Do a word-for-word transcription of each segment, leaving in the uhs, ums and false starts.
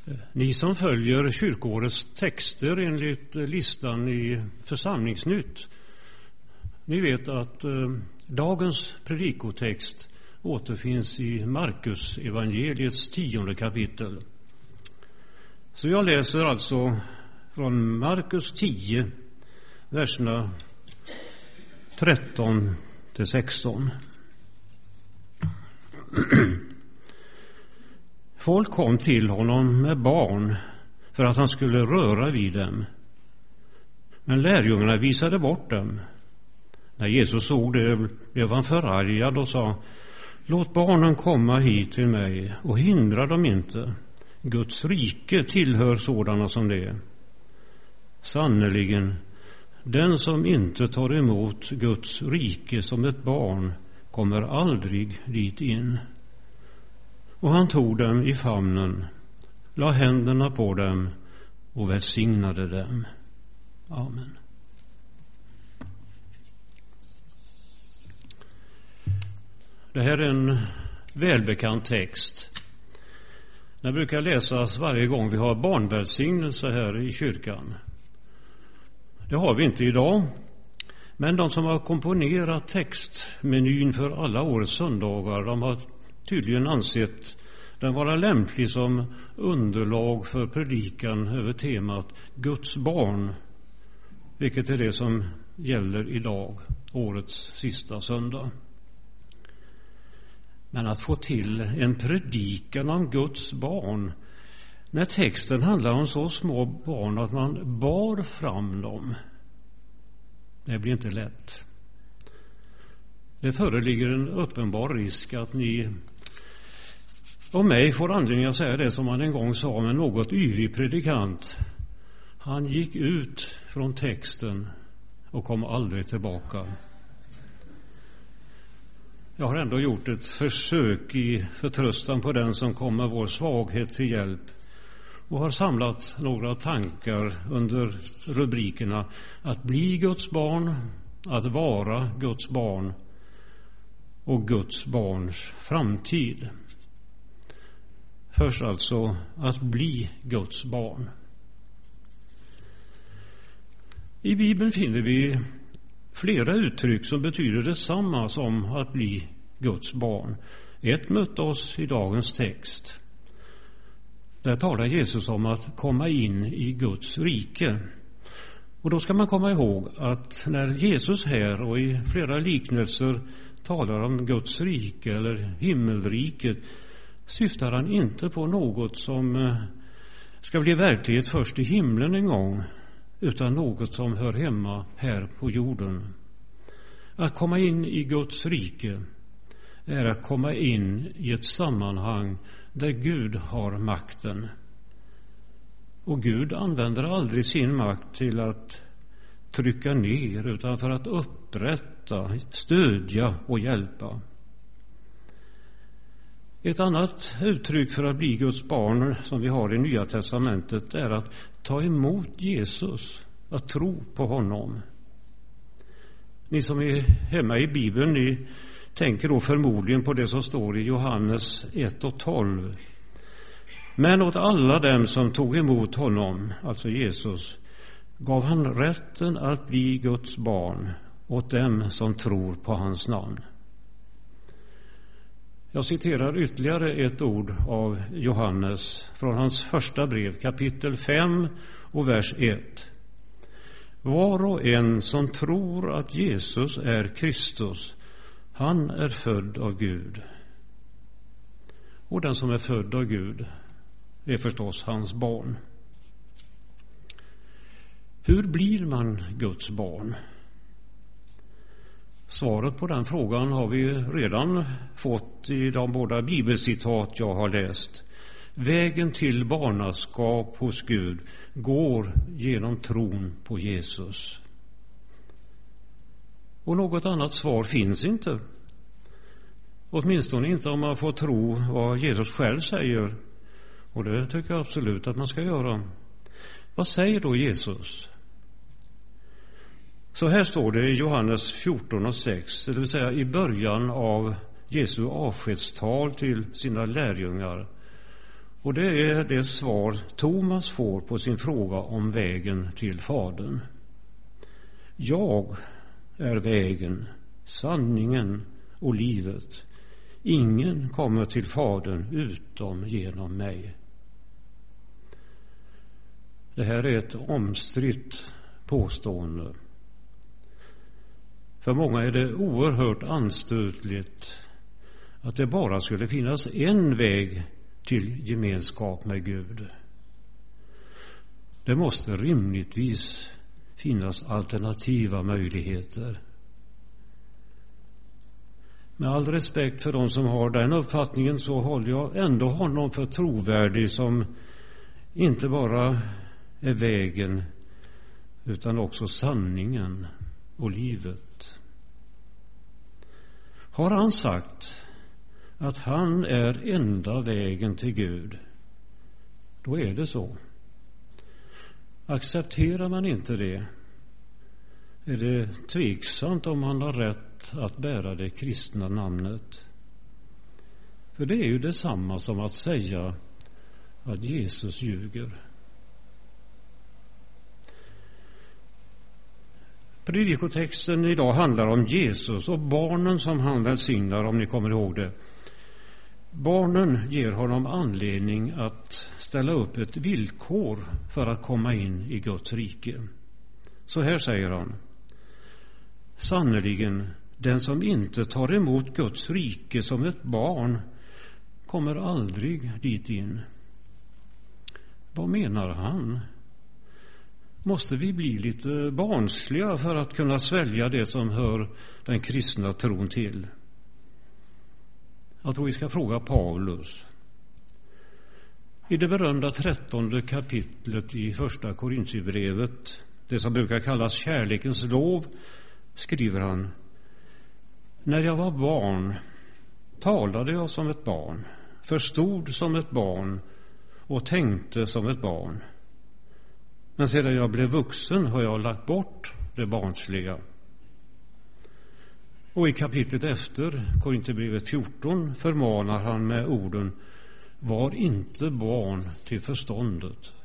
Ni som följer kyrkårets texter enligt listan i Församlingsnytt, ni vet att eh, dagens predikotext återfinns i Markus evangeliets tionde kapitel. Så jag läser alltså från Markus tio, verserna tretton till sexton. Folk kom till honom med barn för att han skulle röra vid dem. Men lärjungarna visade bort dem. När Jesus såg det blev han förargad och sa: låt barnen komma hit till mig och hindra dem inte. Guds rike tillhör sådana som det. Sannerligen, den som inte tar emot Guds rike som ett barn kommer aldrig dit in. Och han tog dem i famnen, la händerna på dem och välsignade dem. Amen. Det här är en välbekant text. Den brukar läsas varje gång vi har barnvälsignelse här i kyrkan. Det har vi inte idag. Men de som har komponerat textmenyn för alla årets söndagar, de har tydligen ansett den vara lämplig som underlag för predikan över temat Guds barn, vilket är det som gäller idag, årets sista söndag. Men att få till en predikan om Guds barn när texten handlar om så små barn att man bar fram dem, det blir inte lätt. Det föreligger en uppenbar risk att ni och mig får anledning att säga det som man en gång sa med något yvig predikant. Han gick ut från texten och kom aldrig tillbaka. Jag har ändå gjort ett försök i förtröstan på den som kommer vår svaghet till hjälp och har samlat några tankar under rubrikerna att bli Guds barn, att vara Guds barn och Guds barns framtid. Först alltså att bli Guds barn. I Bibeln finner vi flera uttryck som betyder detsamma som att bli Guds barn. Ett mötte oss i dagens text. Där talar Jesus om att komma in i Guds rike. Och då ska man komma ihåg att när Jesus här och i flera liknelser talar om Guds rike eller himmelriket, syftar han inte på något som ska bli verklighet först i himlen en gång, utan något som hör hemma här på jorden. Att komma in i Guds rike är att komma in i ett sammanhang där Gud har makten. Och Gud använder aldrig sin makt till att trycka ner, utan för att upprätta, stödja och hjälpa. Ett annat uttryck för att bli Guds barn som vi har i Nya testamentet är att ta emot Jesus, att tro på honom. Ni som är hemma i Bibeln, ni tänker då förmodligen på det som står i Johannes ett och tolv. Men åt alla dem som tog emot honom, alltså Jesus, gav han rätten att bli Guds barn, åt dem som tror på hans namn. Jag citerar ytterligare ett ord av Johannes från hans första brev, kapitel fem och vers ett. Var och en som tror att Jesus är Kristus, han är född av Gud. Och den som är född av Gud är förstås hans barn. Hur blir man Guds barn? Svaret på den frågan har vi redan fått i de båda bibelcitat jag har läst. Vägen till barnaskap hos Gud går genom tron på Jesus. Och något annat svar finns inte. Åtminstone inte om man får tro vad Jesus själv säger. Och det tycker jag absolut att man ska göra. Vad säger då Jesus? Så här står det i Johannes fjorton och sex, det vill säga i början av Jesu avskedstal till sina lärjungar. Och det är det svar Thomas får på sin fråga om vägen till Fadern. Jag är vägen, sanningen och livet. Ingen kommer till Fadern utom genom mig. Det här är ett omstritt påstående. För många är det oerhört anstötligt att det bara skulle finnas en väg till gemenskap med Gud. Det måste rimligtvis finnas alternativa möjligheter. Med all respekt för de som har den uppfattningen så håller jag ändå honom för trovärdig som inte bara är vägen utan också sanningen och livet. Har han sagt att han är enda vägen till Gud, då är det så. Accepterar man inte det, är det tveksamt om man har rätt att bära det kristna namnet. För det är ju detsamma som att säga att Jesus ljuger. Predikotexten idag handlar om Jesus och barnen som han välsignar, om ni kommer ihåg det. Barnen ger honom anledning att ställa upp ett villkor för att komma in i Guds rike. Så här säger han: sannerligen, den som inte tar emot Guds rike som ett barn kommer aldrig dit in. Vad menar han? Måste vi bli lite barnsliga för att kunna svälja det som hör den kristna tron till? Jag tror vi ska fråga Paulus. I det berömda trettonde kapitlet i första Korintierbrevet, det som brukar kallas kärlekens lov, skriver han: när jag var barn talade jag som ett barn, förstod som ett barn och tänkte som ett barn. Men sedan jag blev vuxen har jag lagt bort det barnsliga. Och i kapitlet efter, Korintierbrevet fjorton, förmanar han med orden: var inte barn till förståndet.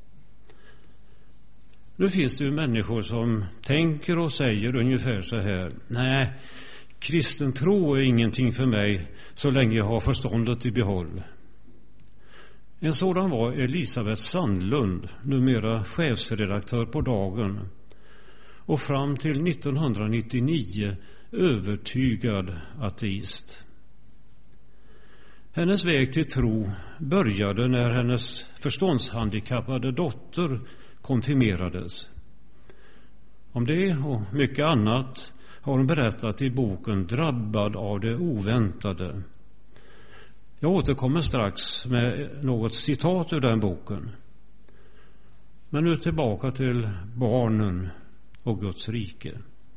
Nu finns det ju människor som tänker och säger ungefär så här: nej, kristen tro är ingenting för mig så länge jag har förståndet i behåll. En sådan var Elisabeth Sandlund, numera chefsredaktör på Dagen, och fram till nittonhundranittionio övertygad ateist. Hennes väg till tro började när hennes förståndshandikappade dotter konfirmerades. Om det och mycket annat har hon berättat i boken Drabbad av det oväntade. Jag återkommer strax med något citat ur den boken. Men nu tillbaka till barnen och Guds rike.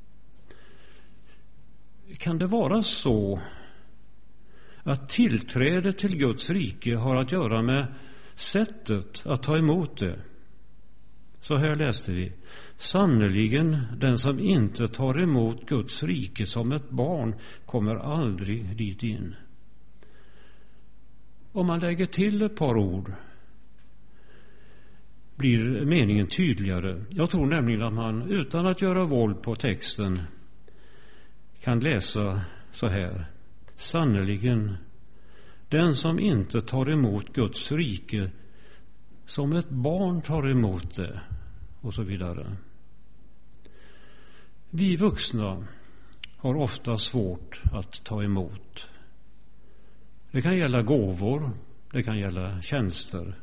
Kan det vara så att tillträde till Guds rike har att göra med sättet att ta emot det? Så här läste vi: sannerligen, den som inte tar emot Guds rike som ett barn kommer aldrig dit in. Om man lägger till ett par ord blir meningen tydligare. Jag tror nämligen att man utan att göra våld på texten kan läsa så här: sannerligen, den som inte tar emot Guds rike som ett barn tar emot det, och så vidare. Vi vuxna har ofta svårt att ta emot. Det kan gälla gåvor, det kan gälla tjänster.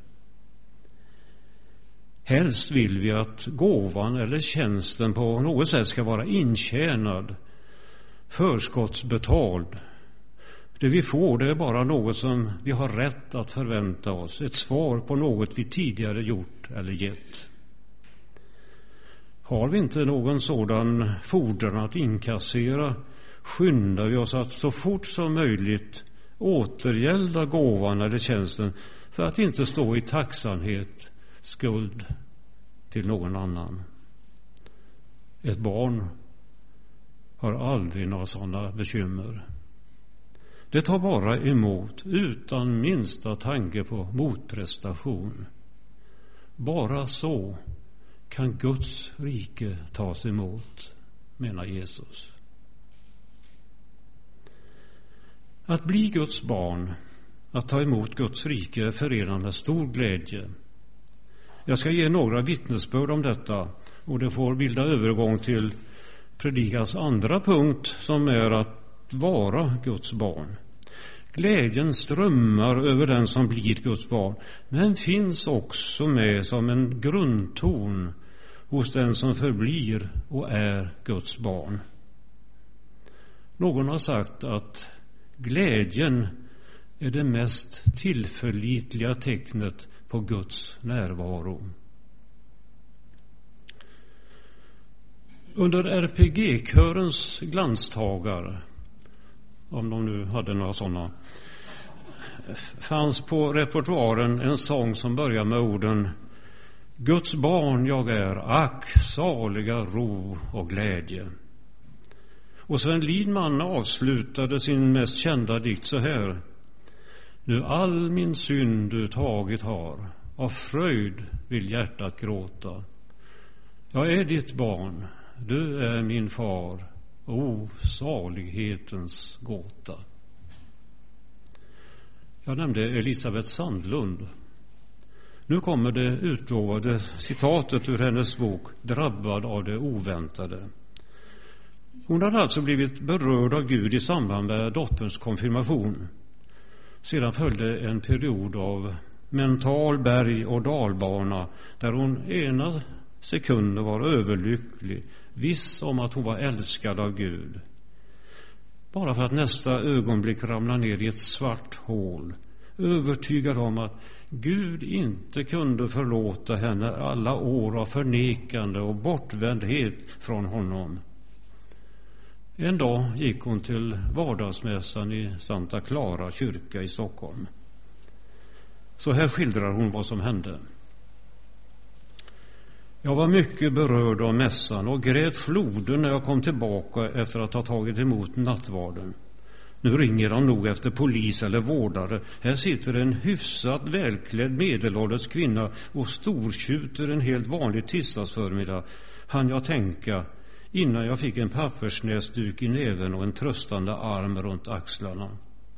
Helst vill vi att gåvan eller tjänsten på något sätt ska vara intjänad, förskottsbetald. Det vi får, det är bara något som vi har rätt att förvänta oss, ett svar på något vi tidigare gjort eller gett. Har vi inte någon sådan fordran att inkassera, skyndar vi oss att så fort som möjligt återgälda gåvan eller tjänsten för att inte stå i tacksamhet, skuld till någon annan. Ett barn har aldrig några sådana bekymmer. Det tar bara emot utan minsta tanke på motprestation. Bara så kan Guds rike tas emot, menar Jesus. Att bli Guds barn, att ta emot Guds rike, är förenat med stor glädje. Jag ska ge några vittnesbörd om detta, och det får bilda övergång till predikans andra punkt, som är att vara Guds barn. Glädjen strömmar över den som blir Guds barn, men finns också med som en grundton hos den som förblir och är Guds barn. Någon har sagt att glädjen är det mest tillförlitliga tecknet på Guds närvaro. Under R P G-körens glanstagar, om de nu hade några sådana, fanns på repertoaren en sång som börjar med orden: Guds barn jag är, ack saliga ro och glädje. Och Sven Lidman avslutade sin mest kända dikt så här: Nu all min synd du tagit har, av fröjd vill hjärtat gråta. Jag är ditt barn, du är min far, o salighetens gåta. Jag nämnde Elisabeth Sandlund. Nu kommer det utlovade citatet ur hennes bok Drabbad av det oväntade. Hon hade alltså blivit berörd av Gud i samband med dotterns konfirmation. Sedan följde en period av mental berg- och dalbana där hon ena sekunden var överlycklig, viss om att hon var älskad av Gud, bara för att nästa ögonblick ramla ner i ett svart hål, övertygad om att Gud inte kunde förlåta henne alla år av förnekande och bortvändhet från honom. En dag gick hon till vardagsmässan i Santa Clara kyrka i Stockholm. Så här skildrar hon vad som hände. Jag var mycket berörd av mässan och grät floden när jag kom tillbaka efter att ha tagit emot nattvarden. Nu ringer de nog efter polis eller vårdare. Här sitter en hyfsat välklädd medelålders kvinna och stortjuter en helt vanlig tisdagsförmiddag, hann jag tänka, innan jag fick en pappersnäsduk i näven och en tröstande arm runt axlarna.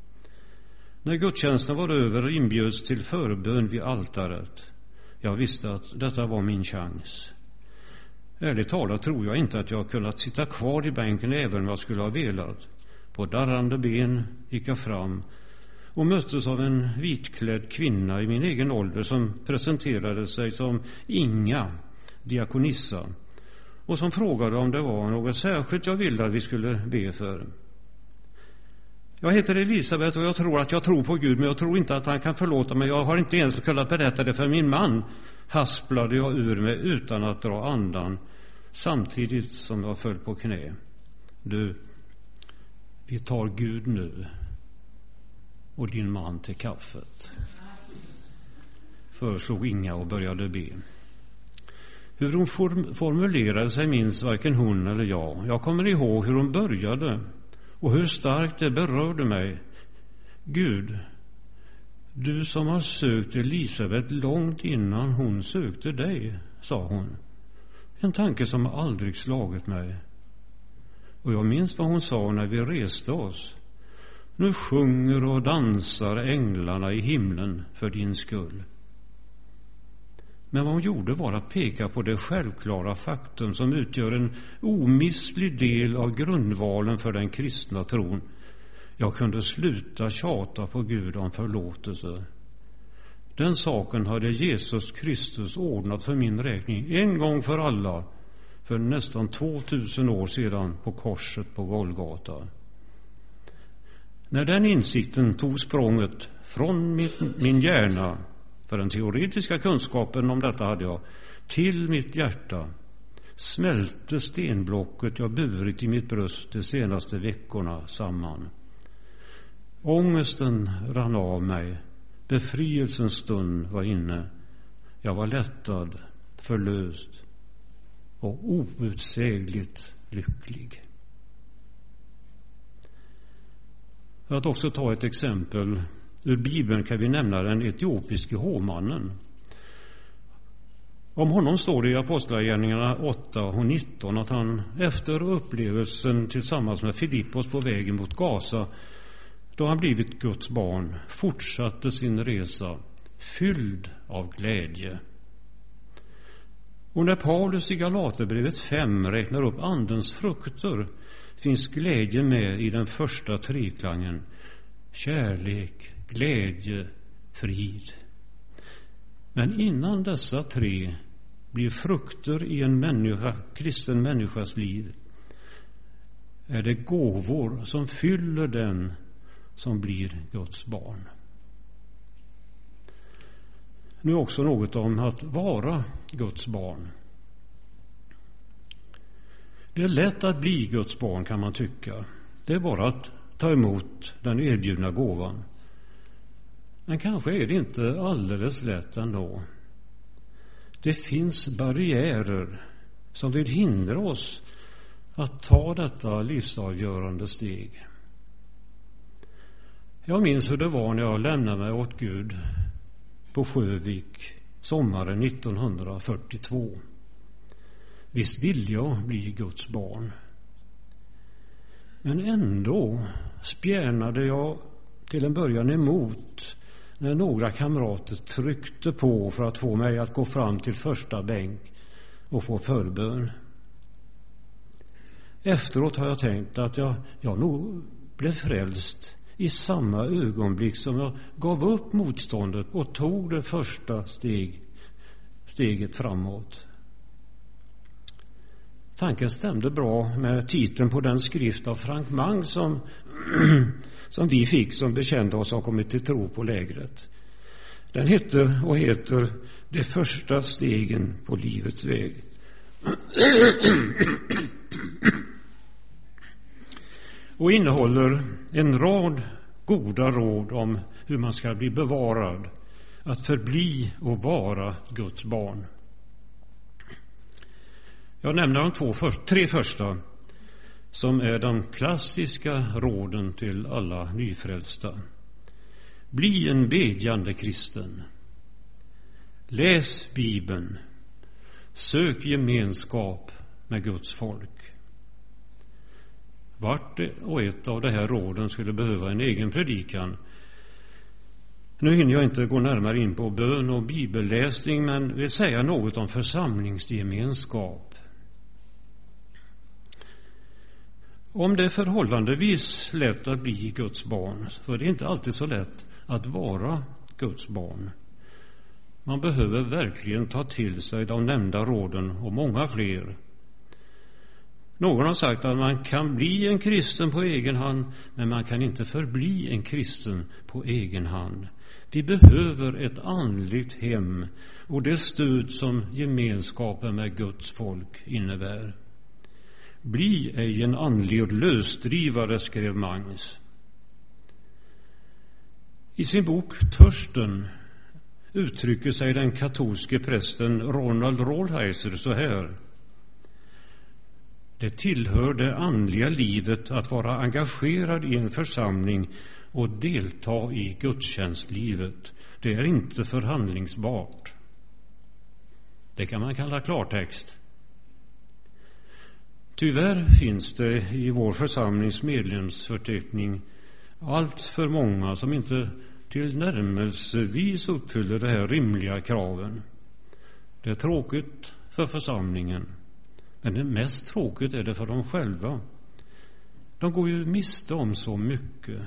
När gudstjänsten var över inbjöds till förbön vid altaret. Jag visste att detta var min chans. Ärligt talat tror jag inte att jag kunnat sitta kvar i bänken även om jag skulle ha velat. På darrande ben gick jag fram och möttes av en vitklädd kvinna i min egen ålder som presenterade sig som Inga, diakonissa, och som frågade om det var något särskilt jag ville att vi skulle be för. Jag heter Elisabeth och jag tror att jag tror på Gud, men jag tror inte att han kan förlåta mig. Jag har inte ens kunnat berätta det för min man, hasplade jag ur mig utan att dra andan, samtidigt som jag föll på knä. Du, vi tar Gud nu och din man till kaffet, föreslog Inga och började be. Hur hon form- formulerade sig minns varken hon eller jag. Jag kommer ihåg hur hon började och hur starkt det berörde mig. Gud, du som har sökt Elisabeth långt innan hon sökte dig, sa hon. En tanke som aldrig slagit mig. Och jag minns vad hon sa när vi reste oss. Nu sjunger och dansar änglarna i himlen för din skull. Men vad hon gjorde var att peka på det självklara faktum som utgör en omistlig del av grundvalen för den kristna tron. Jag kunde sluta tjata på Gud om förlåtelse. Den saken hade Jesus Kristus ordnat för min räkning en gång för alla för nästan tvåtusen år sedan på korset på Golgata. När den insikten tog språnget från min, min hjärna, för den teoretiska kunskapen om detta hade jag, till mitt hjärta, smälte stenblocket jag burit i mitt bröst de senaste veckorna samman. Ångesten rann av mig. Befrielsens stund var inne. Jag var lättad, förlöst och outsägligt lycklig. För att också ta ett exempel ur Bibeln kan vi nämna den etiopiske hovmannen. Om honom står det i Apostlagärningarna åtta och nitton att han efter upplevelsen tillsammans med Filippos på vägen mot Gaza, då han blivit Guds barn, fortsatte sin resa fylld av glädje. Och när Paulus i Galaterbrevet fem räknar upp andens frukter finns glädje med i den första treklangen: kärlek, glädje, frid. Men innan dessa tre blir frukter i en människa, kristen människas liv, är det gåvor som fyller den som blir Guds barn. Nu också något om att vara Guds barn. Det är lätt att bli Guds barn, kan man tycka. Det är bara att ta emot den erbjudna gåvan. Men kanske är det inte alldeles lätt ändå. Det finns barriärer som vill hindra oss att ta detta livsavgörande steg. Jag minns hur det var när jag lämnade mig åt Gud på Sjövik sommaren nittonhundrafyrtiotvå. Visst ville jag bli Guds barn. Men ändå spjärnade jag till en början emot när några kamrater tryckte på för att få mig att gå fram till första bänk och få förbön. Efteråt har jag tänkt att jag, jag nog blev frälst i samma ögonblick som jag gav upp motståndet och tog det första steg, steget framåt. Tanken stämde bra med titeln på den skrift av Frank Mang som, som vi fick som bekände oss och kommit till tro på lägret. Den heter och heter De första stegen på livets väg. Och innehåller en rad goda råd om hur man ska bli bevarad, att förbli och vara Guds barn. Jag nämner de två för, tre första som är de klassiska råden till alla nyfrälsta. Bli en bedjande kristen. Läs Bibeln. Sök gemenskap med Guds folk. Vart och ett av de här råden skulle behöva en egen predikan. Nu hinner jag inte gå närmare in på bön och bibelläsning, men vill säga något om församlingsgemenskap. Om det är förhållandevis lätt att bli Guds barn, så är det inte alltid så lätt att vara Guds barn. Man behöver verkligen ta till sig de nämnda råden och många fler. Någon har sagt att man kan bli en kristen på egen hand, men man kan inte förbli en kristen på egen hand. Vi behöver ett andligt hem och det stöd som gemenskapen med Guds folk innebär. Bli ej en andlig lösdrivare, skrev Mangs. I sin bok Törsten uttrycker sig den katolske prästen Ronald Rolheiser så här: det tillhör det andliga livet att vara engagerad i en församling och delta i gudstjänstlivet. Det är inte förhandlingsbart. Det kan man kalla klartext. Tyvärr finns det i vår församlings medlemsförteckning allt för många som inte tillnärmelsevis uppfyller de här rimliga kraven. Det är tråkigt för församlingen, men det mest tråkigt är det för dem själva. De går ju miste om så mycket.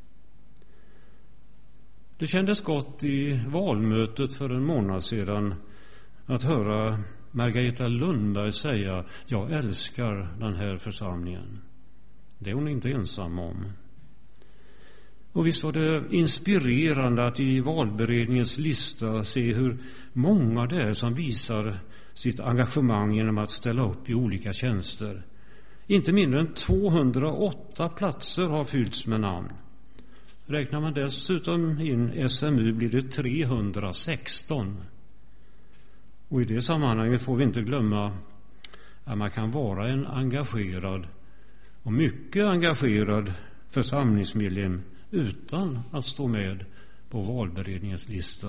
Det kändes gott i valmötet för en månad sedan att höra Margareta Lundberg säga: jag älskar den här församlingen. Det är hon inte ensam om. Och visst var det inspirerande att i valberedningens lista se hur många det är som visar sitt engagemang genom att ställa upp i olika tjänster. Inte mindre än tvåhundraåtta platser har fyllts med namn. Räknar man dessutom in S M U blir det trehundrasexton. Och i det sammanhanget får vi inte glömma att man kan vara en engagerad och mycket engagerad församlingsmedlem utan att stå med på valberedningens lista.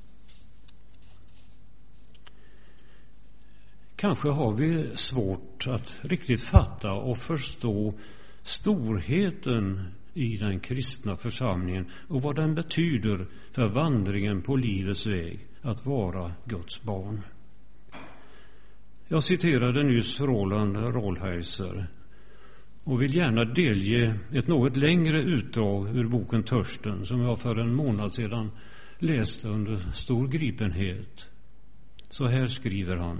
Kanske har vi svårt att riktigt fatta och förstå storheten i den kristna församlingen och vad den betyder för vandringen på livets väg att vara Guds barn. Jag citerade nyss Roland Rolheiser och vill gärna delge ett något längre utdrag ur boken Törsten som jag för en månad sedan läste under stor gripenhet. Så här skriver han: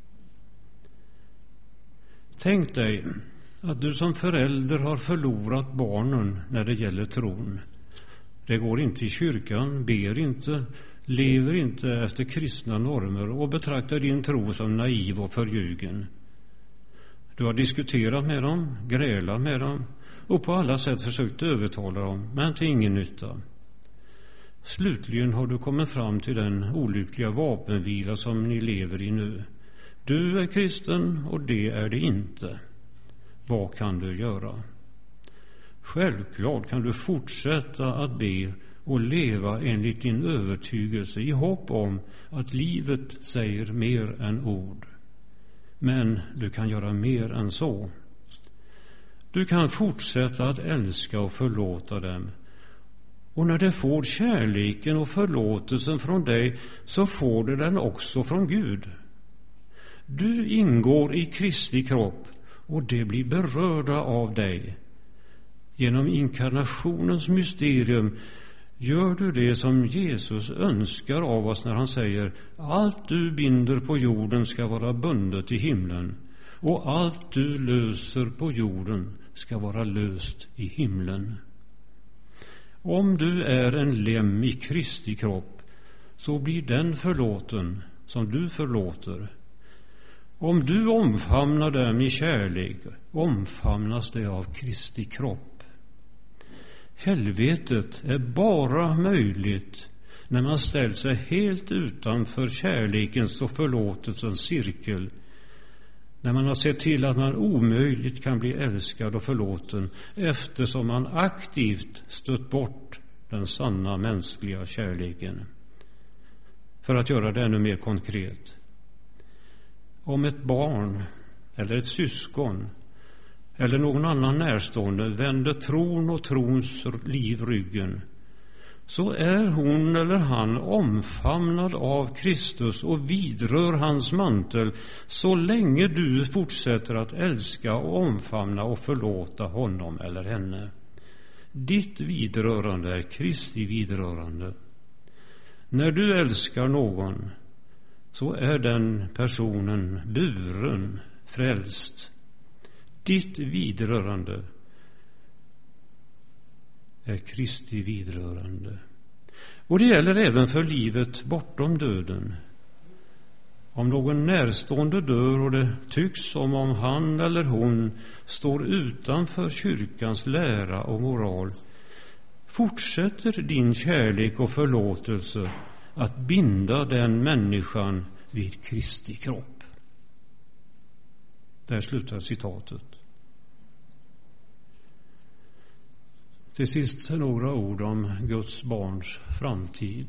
Tänk dig att du som förälder har förlorat barnen när det gäller tron. Det går inte i kyrkan, ber inte, lever inte efter kristna normer och betraktar din tro som naiv och förljugen. Du har diskuterat med dem, grälat med dem och på alla sätt försökt övertala dem, men till ingen nytta. Slutligen har du kommit fram till den olyckliga vapenvila som ni lever i nu. Du är kristen och det är det inte. Vad kan du göra? Självklart kan du fortsätta att be och leva enligt din övertygelse i hopp om att livet säger mer än ord. Men du kan göra mer än så. Du kan fortsätta att älska och förlåta dem. Och när de får kärleken och förlåtelsen från dig så får de den också från Gud. Du ingår i Kristi kropp och de blir berörda av dig. Genom inkarnationens mysterium gör du det som Jesus önskar av oss när han säger: allt du binder på jorden ska vara bundet i himlen, och allt du löser på jorden ska vara löst i himlen. Om du är en lem i Kristi kropp så blir den förlåten som du förlåter. Om du omfamnar dem i kärlek omfamnas det av Kristi kropp. Helvetet är bara möjligt när man ställt sig helt utanför kärlekens och förlåtelsens cirkel, när man har sett till att man omöjligt kan bli älskad och förlåten eftersom man aktivt stött bort den sanna mänskliga kärleken. För att göra det ännu mer konkret: om ett barn eller ett syskon eller någon annan närstående vänder tron och trons liv ryggen, så är hon eller han omfamnad av Kristus och vidrör hans mantel så länge du fortsätter att älska och omfamna och förlåta honom eller henne. Ditt vidrörande är Kristi vidrörande. När du älskar någon så är den personen buren, frälst. Ditt vidrörande är Kristi vidrörande. Och det gäller även för livet bortom döden. Om någon närstående dör och det tycks som om han eller hon står utanför kyrkans lära och moral, fortsätter din kärlek och förlåtelse att binda den människan vid Kristi kropp. Där slutar citatet. Till sist några ord om Guds barns framtid.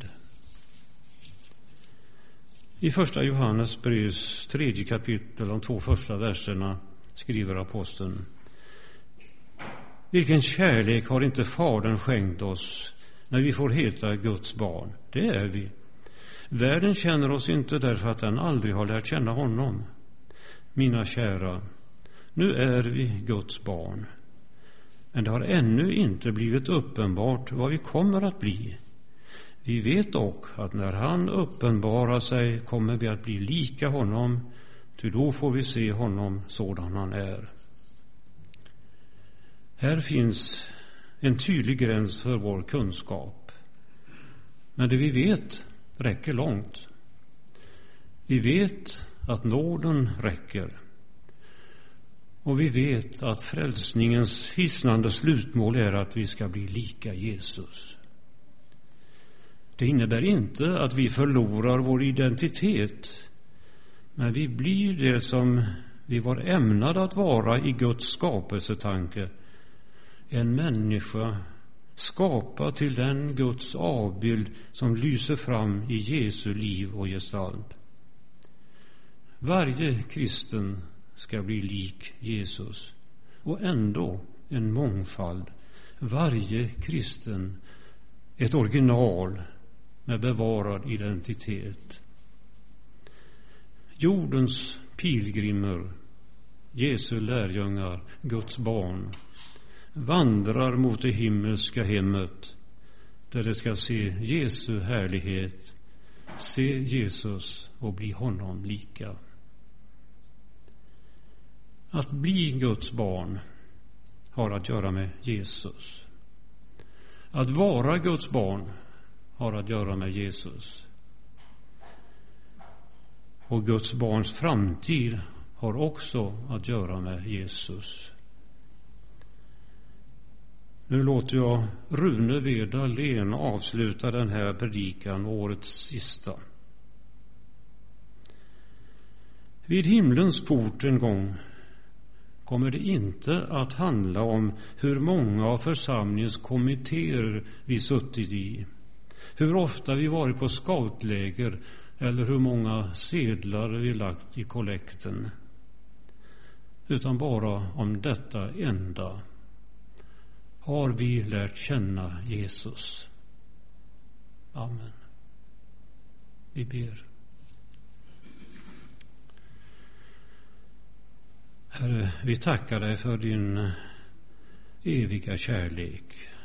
I första Johannes brevs tredje kapitel, de två första verserna, skriver aposteln: vilken kärlek har inte Fadern skänkt oss när vi får heta Guds barn? Det är vi. Världen känner oss inte därför att den aldrig har lärt känna honom. Mina kära, nu är vi Guds barn. Men det har ännu inte blivit uppenbart vad vi kommer att bli. Vi vet dock att när han uppenbarar sig kommer vi att bli lika honom, ty då får vi se honom sådan han är. Här finns en tydlig gräns för vår kunskap. Men det vi vet räcker långt. Vi vet att nåden räcker. Och vi vet att frälsningens hisnande slutmål är att vi ska bli lika Jesus. Det innebär inte att vi förlorar vår identitet, men vi blir det som vi var ämnade att vara i Guds skapelsetanke, en människa skapad till den Guds avbild som lyser fram i Jesu liv och gestalt. Varje kristen ska bli lik Jesus, och ändå en mångfald. Varje kristen ett original med bevarad identitet. Jordens pilgrimer, Jesu lärjungar, Guds barn, vandrar mot det himmelska hemmet där de ska se Jesu härlighet, se Jesus och bli honom lika. Att bli Guds barn har att göra med Jesus. Att vara Guds barn har att göra med Jesus. Och Guds barns framtid har också att göra med Jesus. Nu låter jag Rune V. Dahlén avsluta den här predikan, årets sista. Vid himlens port en gång kommer det inte att handla om hur många av församlingens kommittéer vi suttit i, hur ofta vi varit på scoutläger eller hur många sedlar vi lagt i kollekten, utan bara om detta enda: har vi lärt känna Jesus? Amen. Vi ber. Herre, vi tackar dig för din eviga kärlek.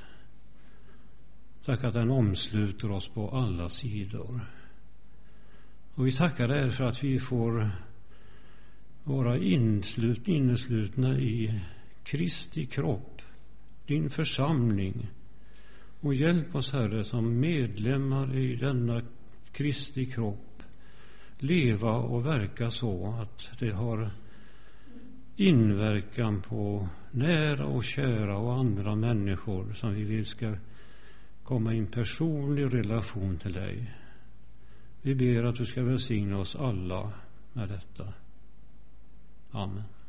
Tack att den omsluter oss på alla sidor. Och vi tackar dig för att vi får vara inslut, inneslutna i Kristi kropp, din församling. Och hjälp oss, Herre, som medlemmar i denna Kristi kropp leva och verka så att det har inverkan på nära och kära och andra människor som vi vill ska komma i en personlig relation till dig. Vi ber att du ska välsigna oss alla med detta. Amen.